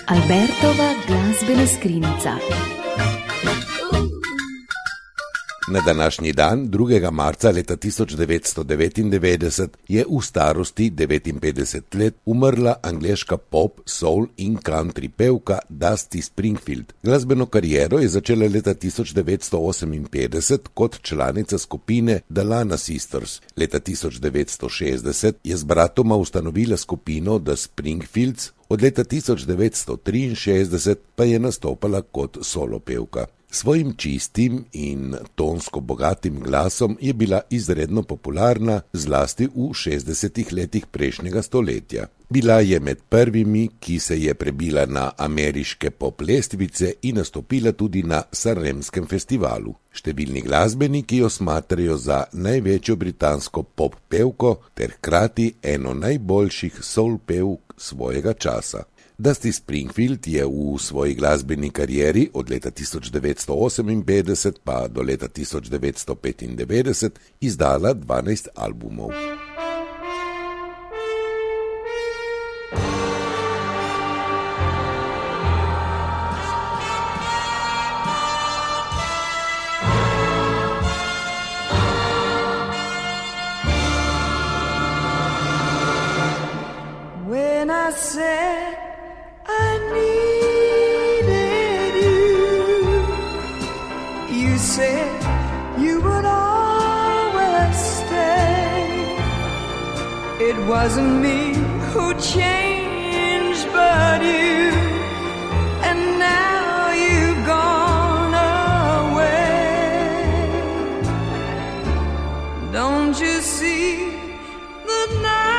Albertova glasbena skrinjica. Na današnji dan, 2. marca leta 1999, je v starosti 59 let umrla angleška pop, soul in country pevka Dusty Springfield. Glasbeno kariero je začela leta 1958 kot članica skupine The Lana Sisters. Leta 1960 je z bratoma ustanovila skupino The Springfields, od leta 1963 pa je nastopala kot solo pevka. Svojim čistim in tonsko bogatim glasom je bila izredno popularna, zlasti v 60. letih prejšnjega stoletja. Bila je med prvimi, ki se je prebila na ameriške pop lestvice in nastopila tudi na Sanremskem festivalu. Številni glasbeniki jo smatrajo za največjo britansko pop pevko ter hkrati eno najboljših soul pevk svojega časa. Dusty Springfield je v svoji glasbeni karieri od leta 1958 pa do leta 1995 izdala 12 albumov. When I said I needed you, you said you would always stay. It wasn't me who changed but you, and now you've gone away. Don't you see the night